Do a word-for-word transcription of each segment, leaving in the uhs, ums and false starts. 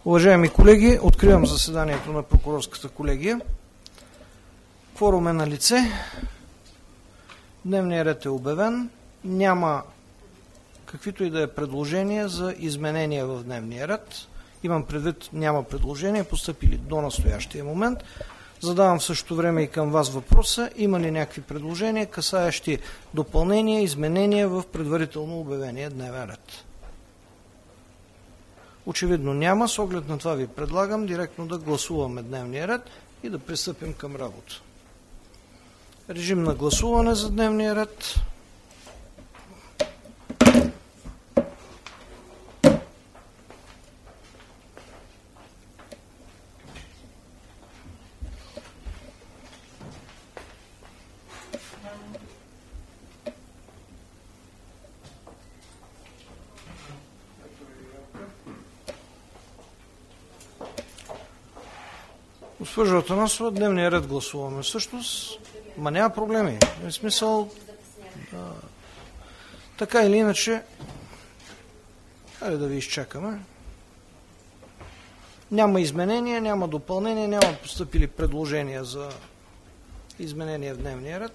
Уважаеми колеги, откривам заседанието на прокурорската колегия. Кворум е на лице. Дневният ред е обявен. Няма каквито и да е предложения за изменения в дневния ред. Имам предвид, няма предложения, постъпили до настоящия момент. Задавам в същото време и към вас въпроса: има ли някакви предложения, касаещи допълнения, изменения в предварително обявения дневен ред? Очевидно няма. С оглед на това ви предлагам директно да гласуваме дневния ред и да пристъпим към работа. Режим на гласуване за дневния ред. Госпожо Атанасова, дневния ред гласуваме. Всъщност, ма няма проблеми. В смисъл, да, така или иначе, хайде да ви изчакаме. Няма изменения, няма допълнения, няма постъпили предложения за изменения в дневния ред.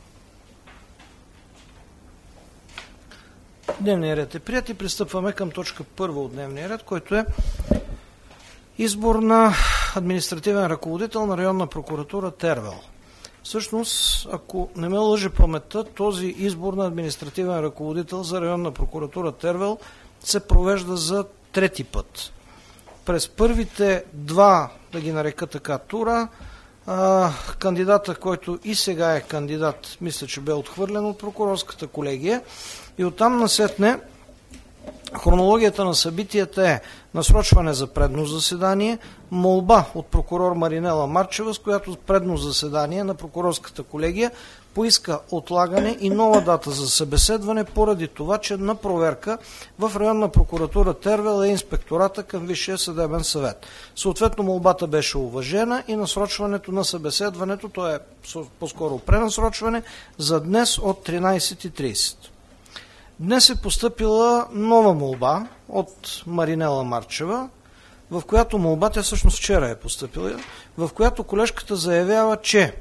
Дневния ред е прият и пристъпваме към точка първа от дневния ред, който е избор на административен ръководител на районна прокуратура Тервел. Всъщност, ако не ме лъже паметта, този избор на административен ръководител за районна прокуратура Тервел се провежда за трети път. През първите два, да ги нарека така, тура, а, кандидата, който и сега е кандидат, мисля, че бе отхвърлен от прокурорската колегия, и оттам насетне хронологията на събитията е насрочване за предно заседание, молба от прокурор Маринела Марчева, с която предно заседание на прокурорската колегия поиска отлагане и нова дата за събеседване, поради това, че на проверка в районна прокуратура Тервел е инспектората към Висшия съдебен съвет. Съответно молбата беше уважена и насрочването на събеседването, то е по-скоро пренасрочване, за днес от тринайсет и трийсет. Днес е постъпила нова молба от Маринела Марчева, в която молба, тя всъщност вчера е постъпила, в която колежката заявява, че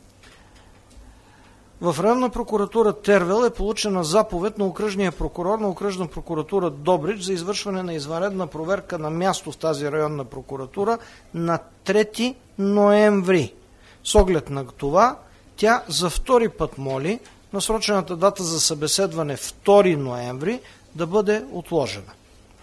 в районна прокуратура Тервел е получена заповед на окръжния прокурор на окръжна прокуратура Добрич за извършване на извънредна проверка на място в тази районна прокуратура на трети ноември. С оглед на това, тя за втори път моли насрочената дата за събеседване втори ноември да бъде отложена.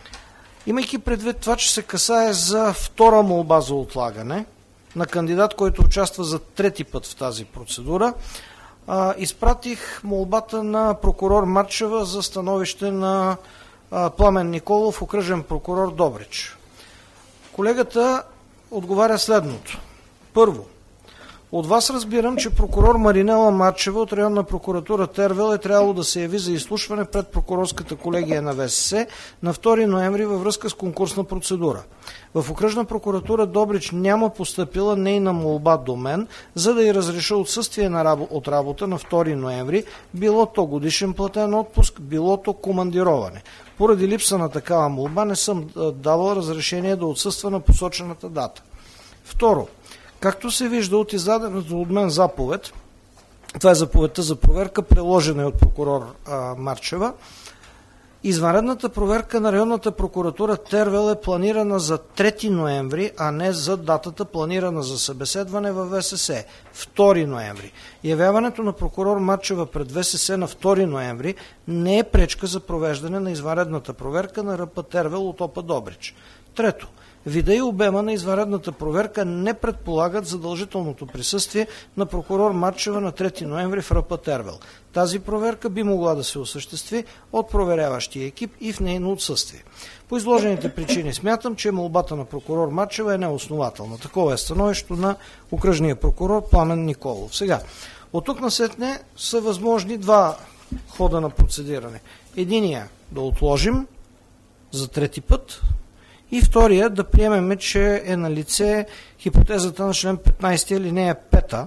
Имайки предвид това, че се касае за втора молба за отлагане на кандидат, който участва за трети път в тази процедура, а, изпратих молбата на прокурор Марчева за становище на а, Пламен Николов, окръжен прокурор Добрич. Колегата отговаря следното. Първо, от вас разбирам, че прокурор Маринела Марчева от районна прокуратура Тервел е трябвало да се яви за изслушване пред прокурорската колегия на ВСС на втори ноември във връзка с конкурсна процедура. В окръжна прокуратура Добрич няма постъпила нейна молба до мен, за да й разреша отсъствие на рабо, от работа на втори ноември, било то годишен платен отпуск, било то командироване. Поради липса на такава молба не съм давал разрешение да отсъства на посочената дата. Второ, както се вижда от издадената от мен заповед, това е заповедта за проверка, приложена е от прокурор а, Марчева, извънредната проверка на районната прокуратура Тервел е планирана за трети ноември, а не за датата планирана за събеседване във ВСС – втори ноември. Явяването на прокурор Марчева пред ВСС на втори ноември не е пречка за провеждане на извънредната проверка на РП Тервел от ОП Добрич. Трето, вида и обема на извънредната проверка не предполагат задължителното присъствие на прокурор Марчева на трети ноември в РП Тервел. Тази проверка би могла да се осъществи от проверяващия екип и в нейно отсъствие. По изложените причини смятам, че молбата на прокурор Марчева е неоснователна. Такова е становището на окръжния прокурор Пламен Николов. Сега, от тук насетне са възможни два хода на процедиране. Единия да отложим за трети път, и втория, да приемем, че е на лице хипотезата на член петнайсет алинея пета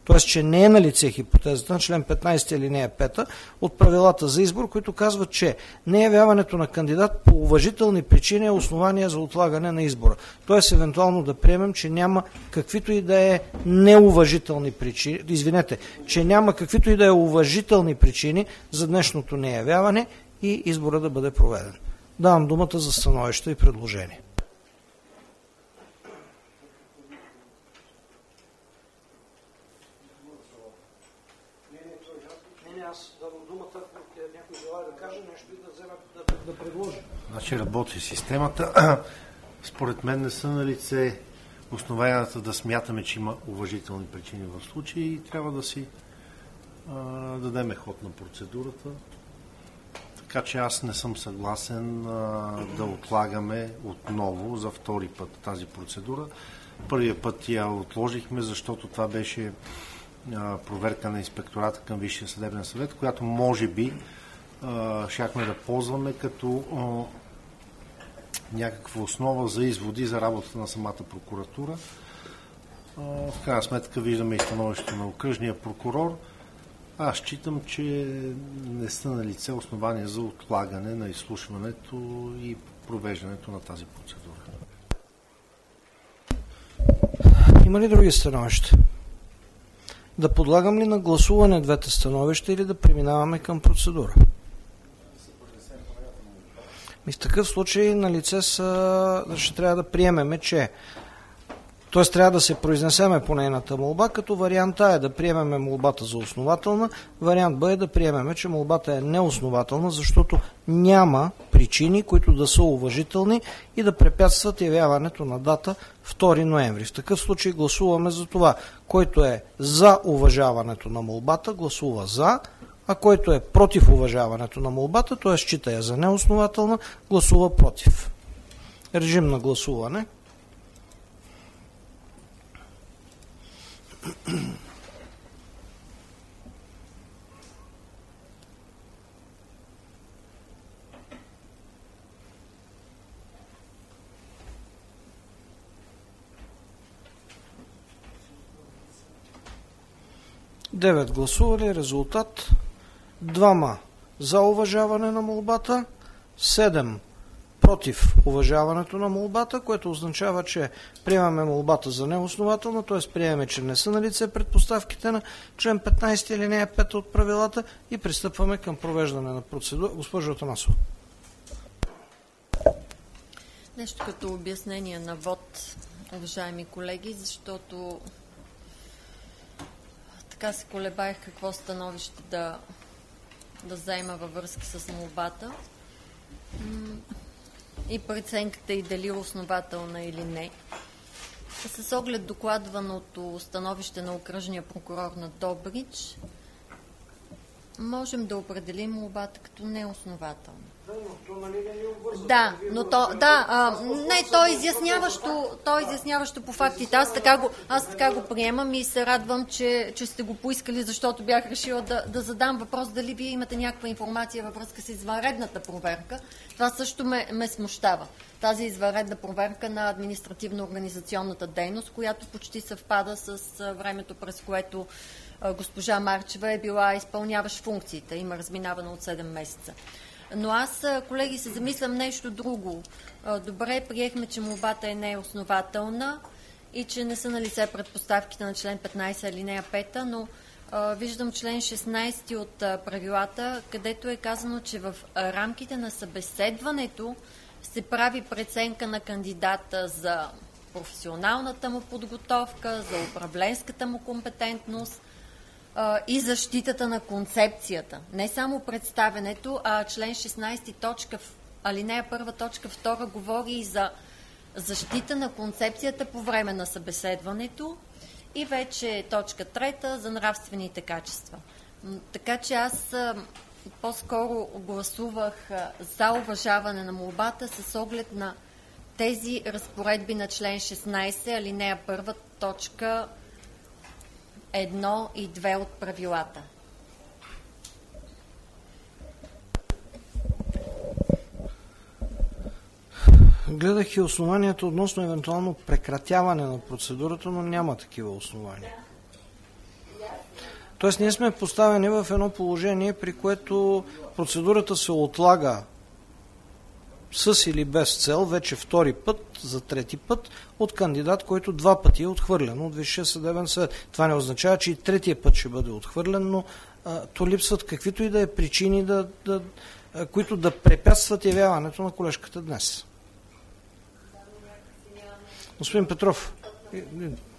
т.е. че не е на лице хипотезата на член петнайсети алинея пета от правилата за избор, които казват, че неявяването на кандидат по уважителни причини е основание за отлагане на избора. Т.е. евентуално да приемем, че няма каквито и да е неуважителни причини, извинете, че няма каквито и да е уважителни причини за днешното неявяване и избора да бъде проведен. Давам думата за становище и предложение. Да предложи. Значи работи системата. Според мен не са на лице основанията да смятаме, че има уважителни причини в случая и трябва да си а, дадеме ход на процедурата. Така че аз не съм съгласен а, да отлагаме отново за втори път тази процедура. Първия път я отложихме, защото това беше а, проверка на инспектората към Висшия съдебен съвет, която може би щяхме да ползваме като а, някаква основа за изводи за работата на самата прокуратура. А, в крайна сметка виждаме и становището на окръжния прокурор. Аз считам, че не са на лице основания за отлагане на изслушването и провеждането на тази процедура. Има ли други становища? Да подлагам ли на гласуване двете становища или да преминаваме към процедура? И в такъв случай на лице са, ще трябва да приемеме, че т.е. трябва да се произнесеме по нейната молба, като вариант А е да приемеме молбата за основателна, вариант Б е да приемеме, че молбата е неоснователна, защото няма причини, които да са уважителни и да препятстват явяването на дата втори ноември. В такъв случай гласуваме за това, който е за уважаването на молбата, гласува за, а който е против уважаването на молбата, т.е. счита я за неоснователна, гласува против. Режим на гласуване. девет гласували, резултат двама за уважаване на молбата, седем против уважаването на молбата, което означава, че приемаме молбата за неоснователна, т.е. приемаме, че не са на лице предпоставките на член петнайсети алинея пета от правилата и пристъпваме към провеждане на процедура. Госпожо Атанасова. Нещо като обяснение на вод, уважаеми колеги, защото така се колебаех какво становище да, да заема във връзка с молбата и преценката и дали е основателна или не. С оглед докладваното становище на окръжния прокурор на Добрич, можем да определим молбата като неоснователна. Да, но то, да, а, не, то е изясняващо, то е изясняващо по фактите. Аз така го, аз така го приемам и се радвам, че, че сте го поискали, защото бях решила да, да задам въпрос дали вие имате някаква информация във връзка с извънредната проверка. Това също ме, ме смущава. Тази извънредна проверка на административно-организационната дейност, която почти съвпада с времето, през което госпожа Марчева е била изпълняващ функциите. Има разминаване от седем месеца. Но аз, колеги, се замислям нещо друго. Добре, приехме, че молбата е неоснователна и че не са налице предпоставките на член петнайсети алинея пета, но а, виждам член шестнайсети от а, правилата, където е казано, че в рамките на събеседването се прави преценка на кандидата за професионалната му подготовка, за управленската му компетентност и защитата на концепцията. Не само представенето, а член шестнайсети точка, алинея първа точка втора говори и за защита на концепцията по време на събеседването и вече точка трета за нравствените качества. Така че аз по-скоро гласувах за уважаване на молбата с оглед на тези разпоредби на член шестнайсети, алинея първа точка едно и две от правилата. Гледах и основанията относно евентуално прекратяване на процедурата, но няма такива основания. Тоест ние сме поставени в едно положение, при което процедурата се отлага с или без цел, вече втори път, за трети път, от кандидат, който два пъти е отхвърлен от Висшия съдебен съвет. Това не означава, че и третия път ще бъде отхвърлен, но а, то липсват каквито и да е причини, да, да, а, които да препятстват явяването на колежката днес. Господин Петров,